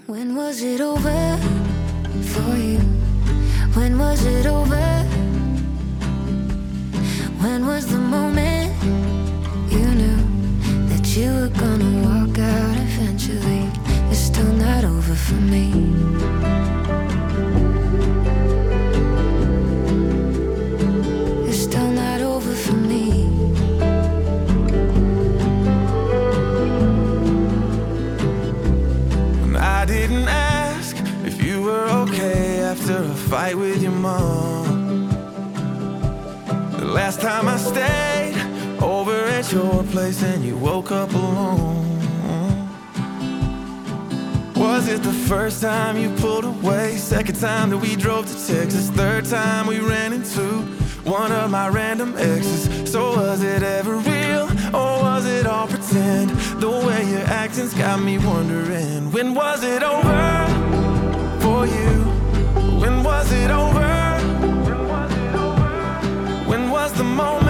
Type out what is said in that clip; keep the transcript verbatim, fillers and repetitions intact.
When was it over for you? When was it over? When was the moment you knew that you were gonna walk out eventually? It's still not over for me. It's still not over for me. I didn't ask if you were okay after a fight with your mom. The last time I stayed over at your place and you woke up alone. Was it the first time you pulled away? Second time that we drove to Texas? Third time we ran into one of my random exes? So was it ever real or was it all pretend? The way your acting's got me wondering. When was it over for you? When was it over? When was the moment